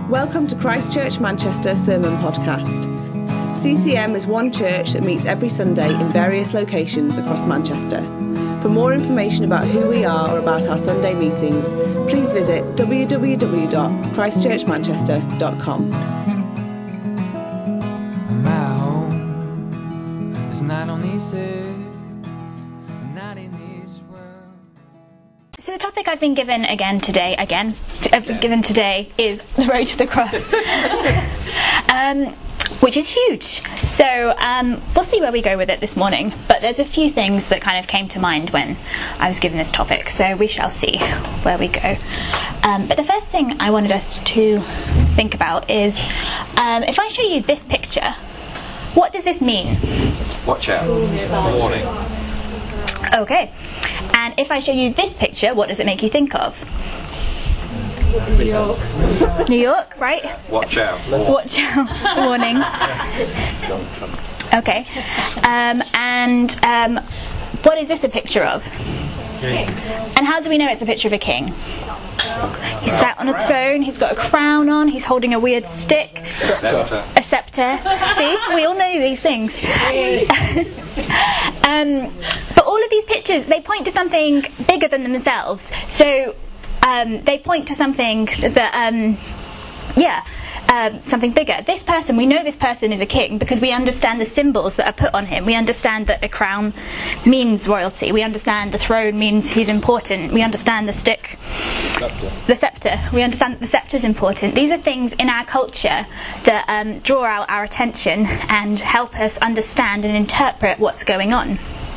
Welcome to Christ Church Manchester Sermon Podcast. CCM is one church that meets every Sunday in various locations across Manchester. For more information about who we are or about our Sunday meetings, please visit www.christchurchmanchester.com. My home is not on this earth, not in this world. So the topic I've been given today is the road to the cross, which is huge. So we'll see where we go with it this morning. But there's a few things that kind of came to mind when I was given this topic. So we shall see where we go. But the first thing I wanted us to think about is, if I show you this picture, what does this mean? Watch out. Warning. Okay. And if I show you this picture, what does it make you think of? New York. New York, right? Watch out. Watch out. Warning. Okay. And what is this a picture of? And how do we know it's a picture of a king? He's sat on a throne, he's got a crown on, he's holding a weird stick. A scepter. See? We all know these things. But all of these pictures, they point to something bigger than themselves. So they point to something that, something bigger. This person, we know this person is a king because we understand the symbols that are put on him. We understand that the crown means royalty. We understand the throne means he's important. We understand the stick, the scepter. We understand that the scepter is important. These are things in our culture that draw out our attention and help us understand and interpret what's going on.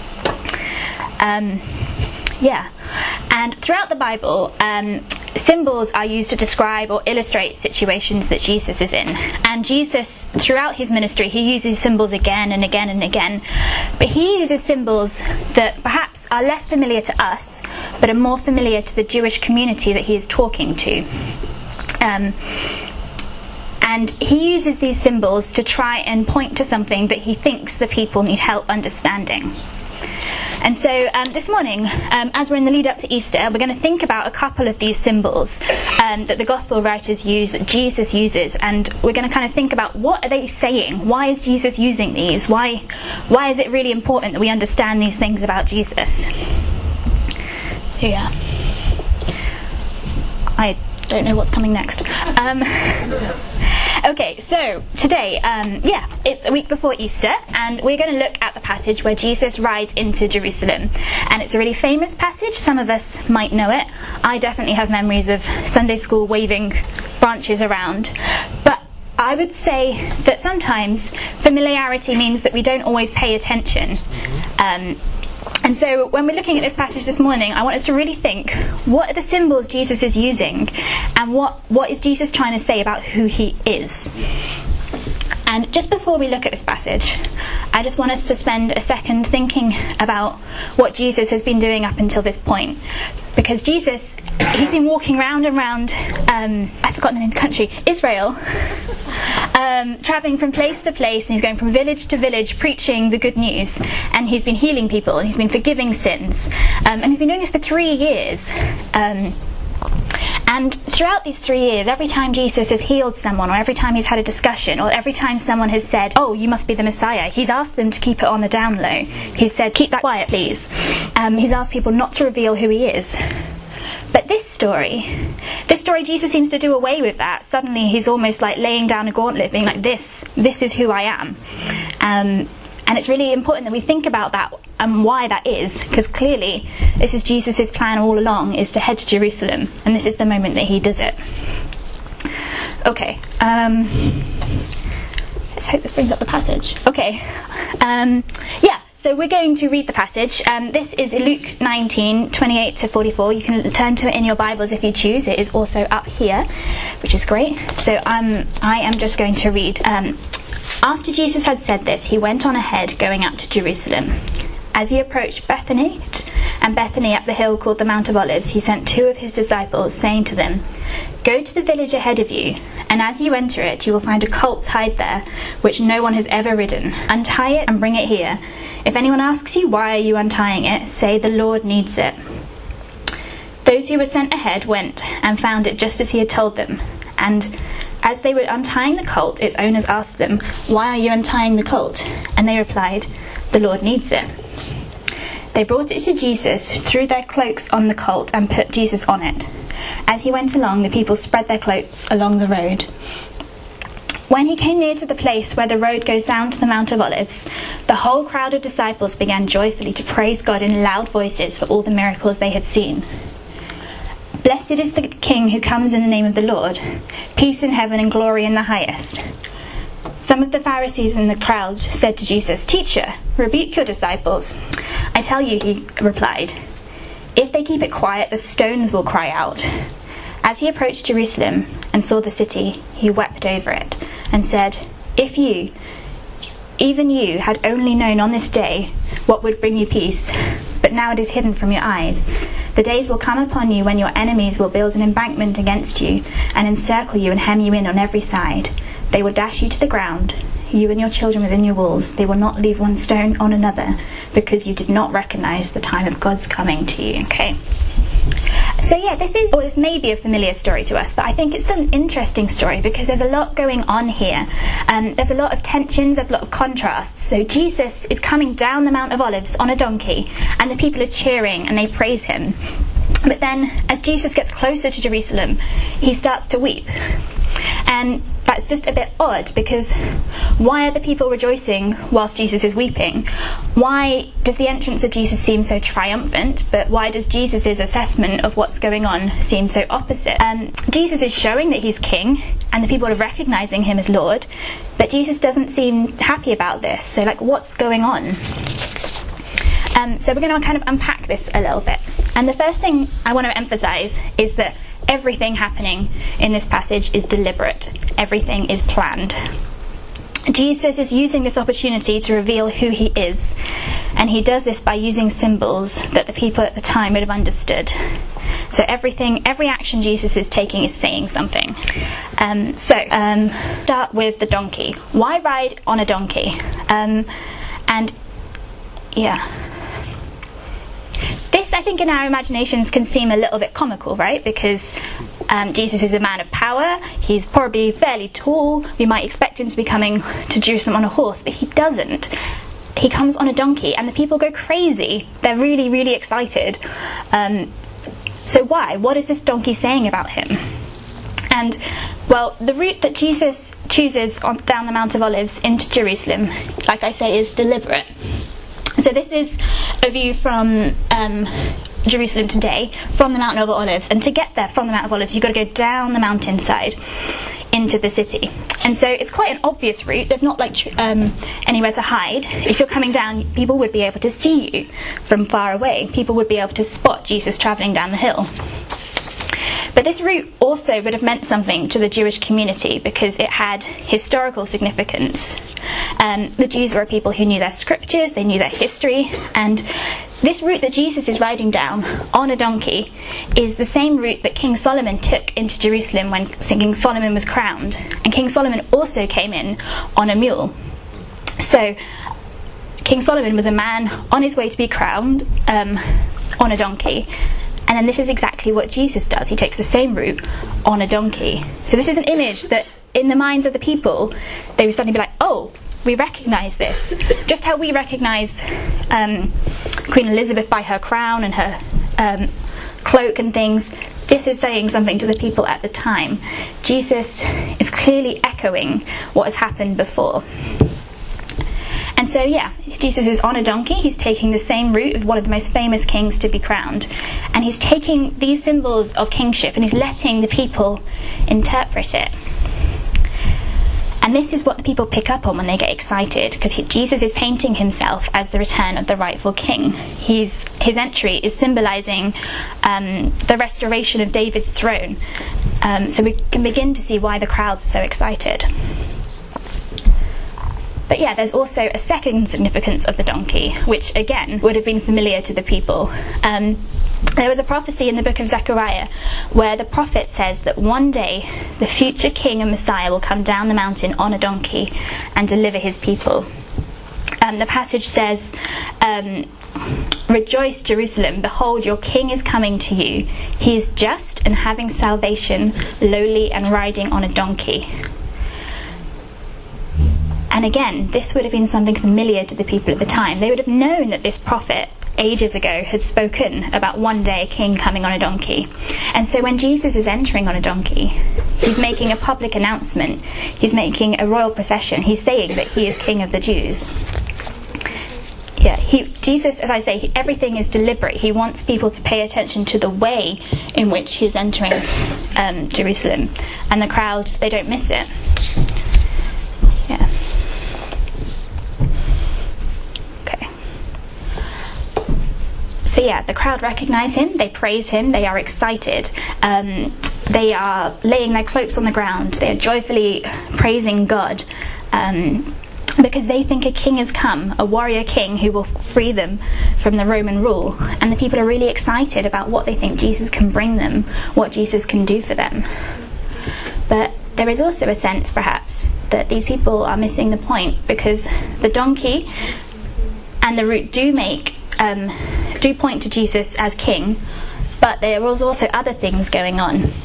And throughout the Bible, symbols are used to describe or illustrate situations that Jesus is in. And Jesus, throughout his ministry, he uses symbols again and again and again. But he uses symbols that perhaps are less familiar to us, but are more familiar to the Jewish community that he is talking to. And he uses these symbols to try and point to something that he thinks the people need help understanding. And so this morning, as we're in the lead up to Easter, we're going to think about a couple of these symbols that the Gospel writers use, that Jesus uses, and we're going to kind of think about what are they saying? Why is Jesus using these? Why is it really important that we understand these things about Jesus? Yeah. I don't know what's coming next. Okay, so today, it's a week before Easter, and we're going to look at the passage where Jesus rides into Jerusalem. And it's a really famous passage. Some of us might know it. I definitely have memories of Sunday school waving branches around. But I would say that sometimes familiarity means that we don't always pay attention. And so when we're looking at this passage this morning, I want us to really think, what are the symbols Jesus is using, and what is Jesus trying to say about who he is? And just before we look at this passage, I just want us to spend a second thinking about what Jesus has been doing up until this point. Because Jesus, he's been walking round and round, I've forgotten the name of the country, Israel, travelling from place to place, and he's going from village to village preaching the good news, and he's been healing people, and he's been forgiving sins, and he's been doing this for 3 years. And throughout these 3 years, every time Jesus has healed someone, or every time he's had a discussion, or every time someone has said, "Oh, you must be the Messiah," he's asked them to keep it on the down low. He said, "Keep that quiet, please." He's asked people not to reveal who he is. But this story, Jesus seems to do away with that. Suddenly he's almost like laying down a gauntlet, being like, this is who I am. And it's really important that we think about that and why that is, because clearly this is Jesus' plan all along, is to head to Jerusalem, and this is the moment that he does it. Okay, let's hope this brings up the passage. Okay, so we're going to read the passage. This is Luke 19, 28 to 44. You can turn to it in your Bibles if you choose. It is also up here, which is great. So I am just going to read. After Jesus had said this, he went on ahead, going up to Jerusalem. As he approached Bethany up the hill called the Mount of Olives, he sent 2 of his disciples, saying to them, "Go to the village ahead of you, and as you enter it, you will find a colt tied there, which no one has ever ridden. Untie it and bring it here. If anyone asks you, 'Why are you untying it?' say, 'The Lord needs it.'" Those who were sent ahead went and found it just as he had told them, and As they were untying the colt, its owners asked them, "Why are you untying the colt?" And they replied, "The Lord needs it." They brought it to Jesus, threw their cloaks on the colt, and put Jesus on it. As he went along, the people spread their cloaks along the road. When he came near to the place where the road goes down to the Mount of Olives, the whole crowd of disciples began joyfully to praise God in loud voices for all the miracles they had seen. "Blessed is the King who comes in the name of the Lord. Peace in heaven and glory in the highest." Some of the Pharisees in the crowd said to Jesus, "Teacher, rebuke your disciples." "I tell you," he replied, "if they keep it quiet, the stones will cry out." As he approached Jerusalem and saw the city, he wept over it and said, "If you, even you, had only known on this day what would bring you peace, but now it is hidden from your eyes. The days will come upon you when your enemies will build an embankment against you and encircle you and hem you in on every side. They will dash you to the ground, you and your children within your walls. They will not leave one stone on another, because you did not recognize the time of God's coming to you." Okay. So yeah, this may be a familiar story to us, but I think it's an interesting story because there's a lot going on here. There's a lot of tensions, there's a lot of contrasts. So Jesus is coming down the Mount of Olives on a donkey, and the people are cheering and they praise him. But then, as Jesus gets closer to Jerusalem, he starts to weep. And that's just a bit odd, because why are the people rejoicing whilst Jesus is weeping? Why does the entrance of Jesus seem so triumphant, but why does Jesus' assessment of what's going on seem so opposite? Jesus is showing that he's king, and the people are recognising him as Lord, but Jesus doesn't seem happy about this. So, what's going on? So we're going to kind of unpack this a little bit. And the first thing I want to emphasise is that everything happening in this passage is deliberate. Everything is planned. Jesus is using this opportunity to reveal who he is, and he does this by using symbols that the people at the time would have understood. So every action Jesus is taking is saying something. Start with the donkey. Why ride on a donkey? This, I think, in our imaginations can seem a little bit comical, right? Because Jesus is a man of power. He's probably fairly tall. We might expect him to be coming to Jerusalem on a horse, but he doesn't. He comes on a donkey, and the people go crazy. They're really, really excited. So why? What is this donkey saying about him? And, well, the route that Jesus chooses down the Mount of Olives into Jerusalem, like I say, is deliberate. So this is a view from Jerusalem today, from the Mount of Olives. And to get there from the Mount of Olives, you've got to go down the mountainside into the city. And so it's quite an obvious route. There's not anywhere to hide. If you're coming down, people would be able to see you from far away. People would be able to spot Jesus travelling down the hill. But this route also would have meant something to the Jewish community because it had historical significance. The Jews were a people who knew their scriptures, they knew their history, and this route that Jesus is riding down on a donkey is the same route that King Solomon took into Jerusalem when King Solomon was crowned. And King Solomon also came in on a mule. So King Solomon was a man on his way to be crowned on a donkey. And then this is exactly what Jesus does. He takes the same route on a donkey. So this is an image that in the minds of the people, they would suddenly be like, oh, we recognise this. Just how we recognise Queen Elizabeth by her crown and her cloak and things. This is saying something to the people at the time. Jesus is clearly echoing what has happened before. And so, Jesus is on a donkey. He's taking the same route of one of the most famous kings to be crowned. And he's taking these symbols of kingship and he's letting the people interpret it. And this is what the people pick up on when they get excited, because Jesus is painting himself as the return of the rightful king. His entry is symbolising the restoration of David's throne. So we can begin to see why the crowds are so excited. But there's also a second significance of the donkey, which again would have been familiar to the people. There was a prophecy in the book of Zechariah where the prophet says that one day the future king and Messiah will come down the mountain on a donkey and deliver his people. the passage says, "Rejoice, Jerusalem, behold, your king is coming to you. He is just and having salvation, lowly and riding on a donkey." And again, this would have been something familiar to the people at the time. They would have known that this prophet ages ago had spoken about one day a king coming on a donkey. And so when Jesus is entering on a donkey, he's making a public announcement. He's making a royal procession. He's saying that he is King of the Jews. Yeah, Jesus, as I say, everything is deliberate. He wants people to pay attention to the way in which he's entering Jerusalem. And the crowd, they don't miss it. Yeah. Okay. So yeah, the crowd recognise him, they praise him, they are excited. They are laying their cloaks on the ground. They are joyfully praising God. Because they think a king has come, a warrior king who will free them from the Roman rule. And the people are really excited about what they think Jesus can bring them, what Jesus can do for them. But there is also a sense, perhaps, that these people are missing the point, because the donkey and the root do point to Jesus as king, but there was also other things going on.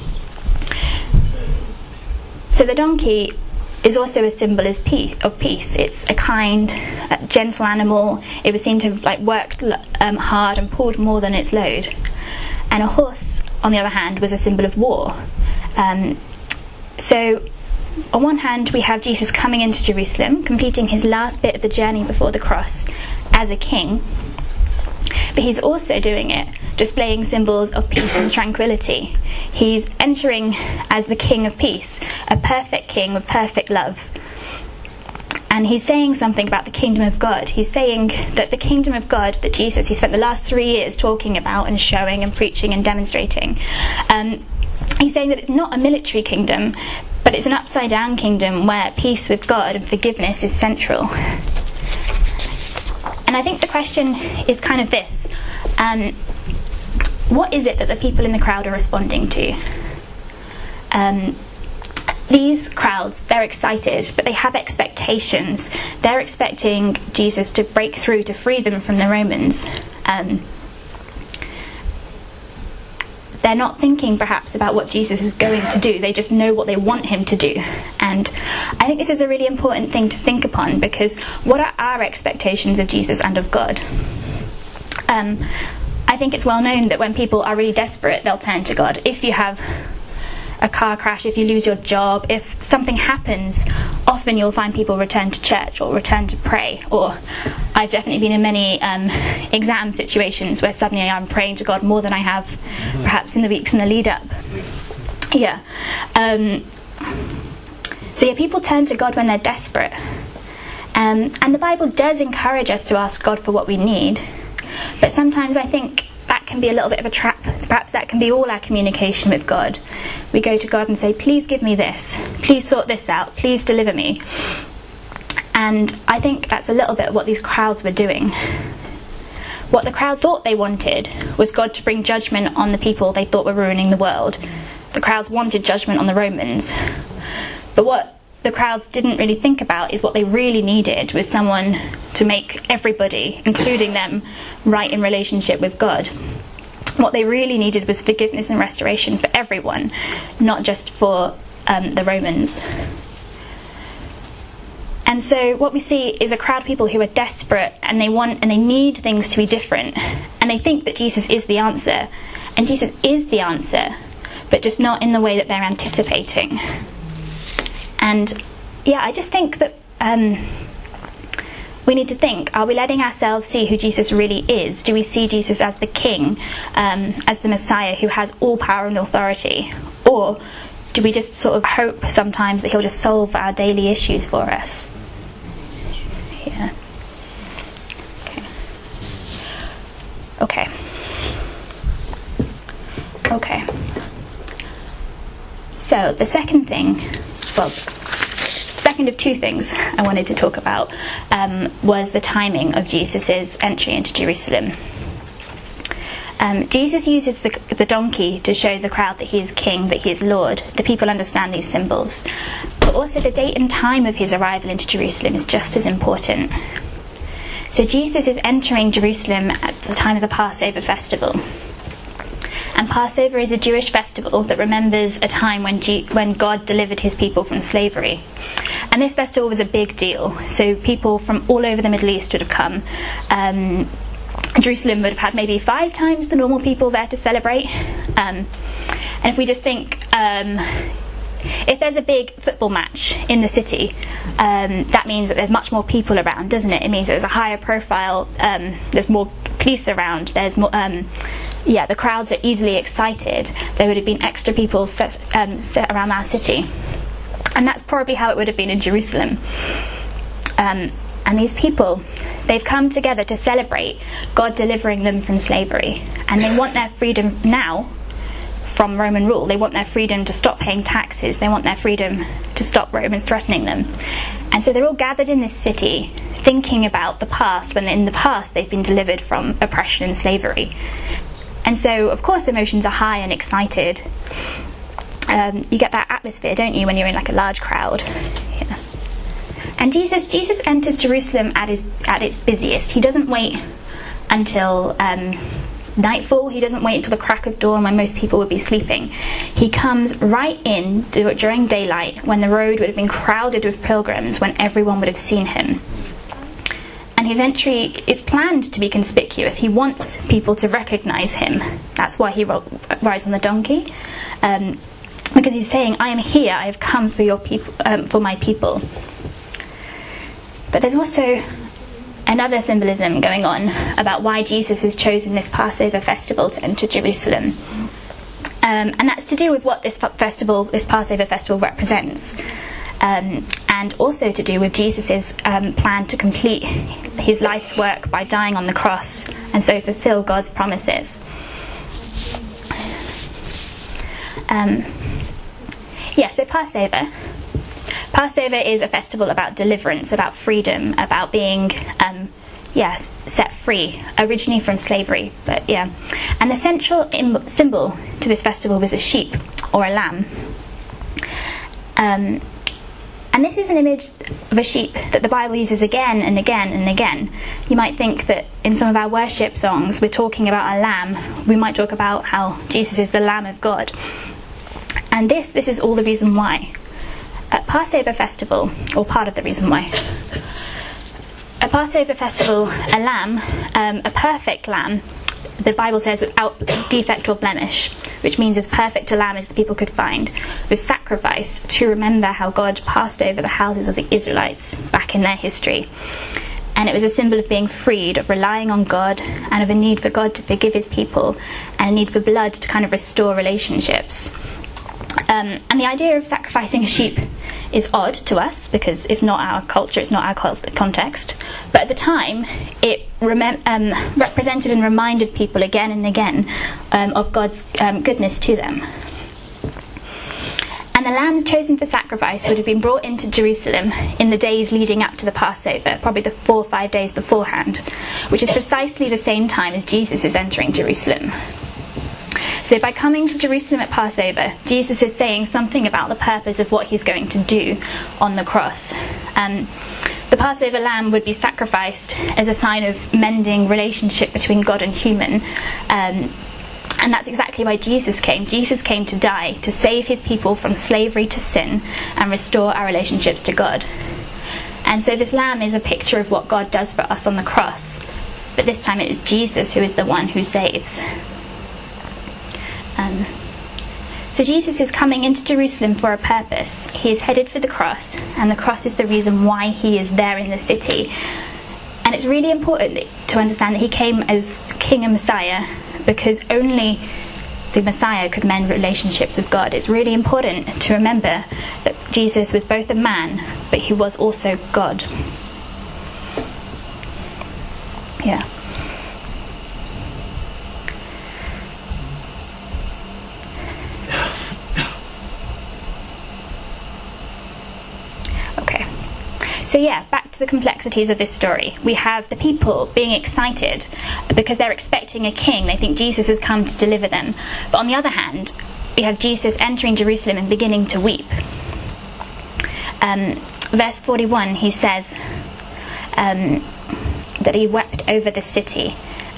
So the donkey is also a symbol of peace. It's a kind, gentle animal. It was seen to have worked hard and pulled more than its load. And a horse, on the other hand, was a symbol of war. So on one hand, we have Jesus coming into Jerusalem, completing his last bit of the journey before the cross as a king. But he's also doing it, displaying symbols of peace and tranquility. He's entering as the King of Peace, a perfect king with perfect love. And he's saying something about the kingdom of God. He's saying that the kingdom of God that Jesus, he spent the last 3 years talking about and showing and preaching and demonstrating. He's saying that it's not a military kingdom, but it's an upside down kingdom where peace with God and forgiveness is central. And I think the question is kind of this. What is it that the people in the crowd are responding to? These crowds, they're excited, but they have expectations. They're expecting Jesus to break through, to free them from the Romans. They're not thinking perhaps about what Jesus is going to do. They just know what they want him to do. And I think this is a really important thing to think upon, because what are our expectations of Jesus and of God? I think it's well known that when people are really desperate, they'll turn to God. If you have a car crash, if you lose your job, if something happens, often you'll find people return to church or return to pray. Or I've definitely been in many exam situations where suddenly I'm praying to God more than I have perhaps in the weeks in the lead up. Yeah. So yeah, people turn to God when they're desperate. And the Bible does encourage us to ask God for what we need. But sometimes I think that can be a little bit of a trap. Perhaps that can be all our communication with God. We go to God and say, please give me this. Please sort this out. Please deliver me. And I think that's a little bit what these crowds were doing. What the crowd thought they wanted was God to bring judgment on the people they thought were ruining the world. The crowds wanted judgment on the Romans. But what the crowds didn't really think about is what they really needed was someone to make everybody, including them, right in relationship with God. What they really needed was forgiveness and restoration for everyone, not just for the Romans. And so what we see is a crowd of people who are desperate, and they want and they need things to be different, and they think that Jesus is the answer. And Jesus is the answer, but just not in the way that they're anticipating. And yeah, I just think that we need to think, are we letting ourselves see who Jesus really is? Do we see Jesus as the King, as the Messiah who has all power and authority? Or do we just sort of hope sometimes that he'll just solve our daily issues for us? Yeah. Okay. So the second thing, second of two things I wanted to talk about was the timing of Jesus' entry into Jerusalem. Jesus uses the donkey to show the crowd that he is king, that he is Lord. The people understand these symbols. But also the date and time of his arrival into Jerusalem is just as important. So Jesus is entering Jerusalem at the time of the Passover festival. And Passover is a Jewish festival that remembers a time when God delivered his people from slavery. And this festival was a big deal. So people from all over the Middle East would have come. Jerusalem would have had maybe 5 times the normal people there to celebrate. And if we just think, if there's a big football match in the city, that means that there's much more people around, doesn't it? It means there's a higher profile, there's more police around, there's more, the crowds are easily excited. There would have been extra people set around our city. And that's probably how it would have been in Jerusalem. And these people, they've come together to celebrate God delivering them from slavery. And they want their freedom now from Roman rule. They want their freedom to stop paying taxes. They want their freedom to stop Romans threatening them. And so they're all gathered in this city thinking about the past, when in the past they've been delivered from oppression and slavery. And so, of course, emotions are high and excited. You get that atmosphere, don't you, when you're in like a large crowd? Yeah. And Jesus enters Jerusalem at its busiest. He doesn't wait until nightfall. He doesn't wait until the crack of dawn when most people would be sleeping. He comes right in during daylight, when the road would have been crowded with pilgrims, when everyone would have seen him. And his entry is planned to be conspicuous. He wants people to recognise him. That's why he rides on the donkey, because he's saying, "I am here. I have come for your people, for my people." But there's also another symbolism going on about why Jesus has chosen this Passover festival to enter Jerusalem. And that's to do with what this Passover festival represents. And also to do with Jesus' plan to complete his life's work by dying on the cross and so fulfill God's promises. So Passover is a festival about deliverance, about freedom, about being set free, originally from slavery. And the central symbol to this festival was a sheep or a lamb. And this is an image of a sheep that the Bible uses again and again and again. You might think that in some of our worship songs we're talking about a lamb. We might talk about how Jesus is the Lamb of God. And this is all the reason why. At Passover festival, or part of the reason why. At Passover festival, a lamb, a perfect lamb, the Bible says without defect or blemish, which means as perfect a lamb as the people could find, was sacrificed to remember how God passed over the houses of the Israelites back in their history. And it was a symbol of being freed, of relying on God, and of a need for God to forgive his people, and a need for blood to kind of restore relationships. And the idea of sacrificing a sheep is odd to us because it's not our culture, it's not our context. But at the time, it represented and reminded people again and again of God's goodness to them. And the lambs chosen for sacrifice would have been brought into Jerusalem in the days leading up to the Passover, probably the 4 or 5 days beforehand, which is precisely the same time as Jesus is entering Jerusalem. So by coming to Jerusalem at Passover, Jesus is saying something about the purpose of what he's going to do on the cross. The Passover lamb would be sacrificed as a sign of mending relationship between God and human. And that's exactly why Jesus came. Jesus came to die, to save his people from slavery to sin and restore our relationships to God. And so this lamb is a picture of what God does for us on the cross. But this time it is Jesus who is the one who saves. So Jesus is coming into Jerusalem for a purpose. He is headed for the cross, and the cross is the reason why he is there in the city. And it's really important to understand that he came as King and Messiah, because only the Messiah could mend relationships with God. It's really important to remember that Jesus was both a man, but he was also God. Yeah. So back to the complexities of this story. We have the people being excited because they're expecting a king. They think Jesus has come to deliver them. But on the other hand, we have Jesus entering Jerusalem and beginning to weep. Verse 41, he says, the that he wept over the city,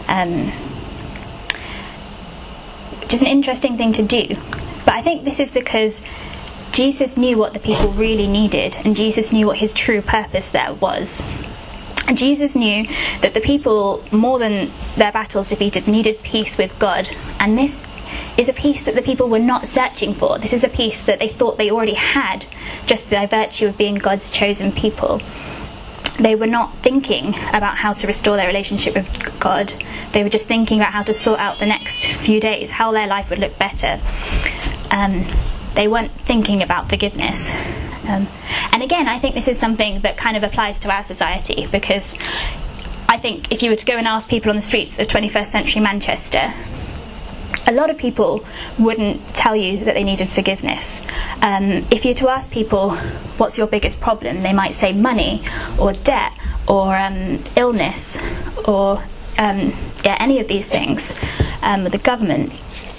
which is an interesting thing to do. But I think this is because Jesus knew what the people really needed, and Jesus knew what his true purpose there was. And Jesus knew that the people, more than their battles defeated, needed peace with God. And this is a peace that the people were not searching for. This is a peace that they thought they already had, just by virtue of being God's chosen people. They were not thinking about how to restore their relationship with God. They were just thinking about how to sort out the next few days, how their life would look better. They weren't thinking about forgiveness. And again, I think this is something that kind of applies to our society, because I think if you were to go and ask people on the streets of 21st century Manchester, a lot of people wouldn't tell you that they needed forgiveness. If you were to ask people, what's your biggest problem, they might say money or debt or illness or any of these things, the government.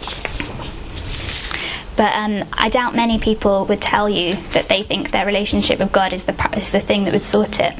But I doubt many people would tell you that they think their relationship with God is the thing that would sort it.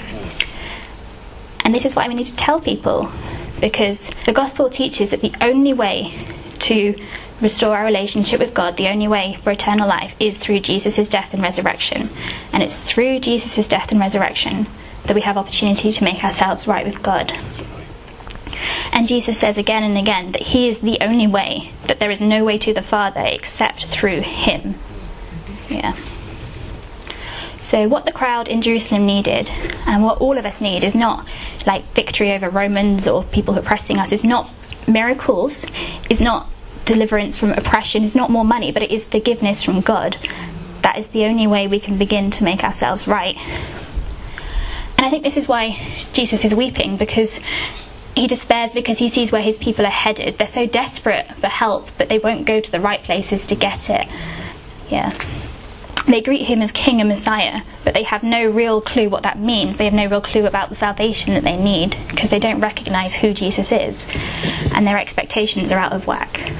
And this is why we need to tell people, because the gospel teaches that the only way to restore our relationship with God, the only way for eternal life, is through Jesus' death and resurrection. And it's through Jesus' death and resurrection that we have opportunity to make ourselves right with God. And Jesus says again and again that he is the only way, that there is no way to the Father except through him. Yeah. So what the crowd in Jerusalem needed, and what all of us need, is not like victory over Romans or people who are oppressing us. It's not miracles. It's not deliverance from oppression. It's not more money, but it is forgiveness from God. That is the only way we can begin to make ourselves right. And I think this is why Jesus is weeping, because he despairs, because he sees where his people are headed. They're so desperate for help, but they won't go to the right places to get it. Yeah. They greet him as King and Messiah, but they have no real clue what that means. They have no real clue about the salvation that they need, because they don't recognise who Jesus is, and their expectations are out of whack.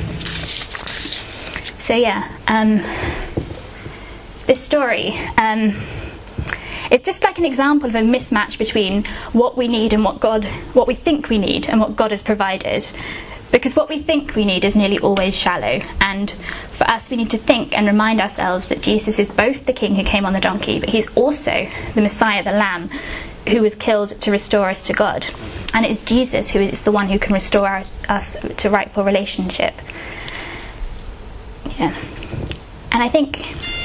So this story, it's just like an example of a mismatch between what we need and what we think we need and what God has provided. Because what we think we need is nearly always shallow, and for us we need to think and remind ourselves that Jesus is both the King who came on the donkey, but he's also the Messiah, the Lamb, who was killed to restore us to God. And it is Jesus who is the one who can restore us to rightful relationship. Yeah. And I think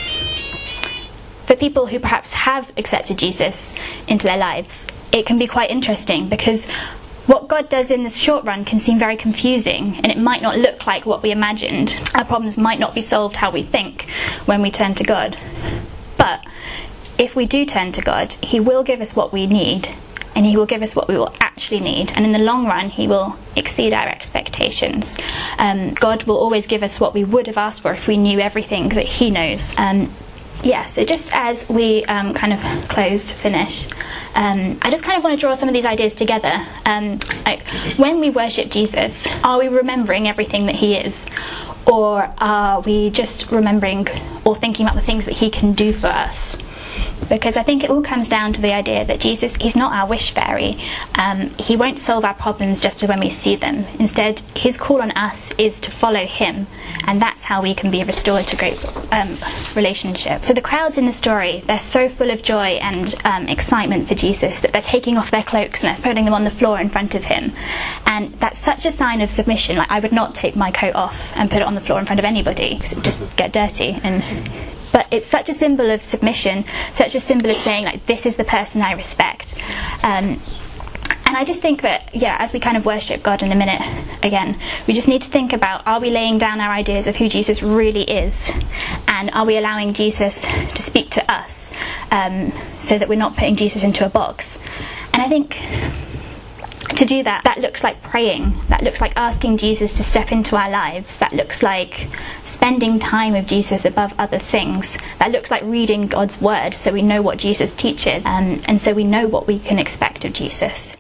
for people who perhaps have accepted Jesus into their lives, it can be quite interesting, because what God does in the short run can seem very confusing, and it might not look like what we imagined. Our problems might not be solved how we think when we turn to God. But if we do turn to God, he will give us what we need, and he will give us what we will actually need, and in the long run he will exceed our expectations. God will always give us what we would have asked for if we knew everything that he knows. So just as we finish, I just kind of want to draw some of these ideas together. When we worship Jesus, are we remembering everything that he is? Or are we just remembering or thinking about the things that he can do for us? Because I think it all comes down to the idea that Jesus, he's not our wish fairy. He won't solve our problems just when we see them. Instead, his call on us is to follow him, and that's how we can be restored to great relationship. So the crowds in the story, they're so full of joy and excitement for Jesus that they're taking off their cloaks and they're putting them on the floor in front of him. And that's such a sign of submission. Like, I would not take my coat off and put it on the floor in front of anybody, because it would just get dirty. But it's such a symbol of submission, such a symbol of saying, like, this is the person I respect. And I just think that, as we kind of worship God in a minute again, we just need to think about, are we laying down our ideas of who Jesus really is? And are we allowing Jesus to speak to us, so that we're not putting Jesus into a box? And I think to do that, that looks like praying. That looks like asking Jesus to step into our lives. That looks like spending time with Jesus above other things. That looks like reading God's word so we know what Jesus teaches, and so we know what we can expect of Jesus.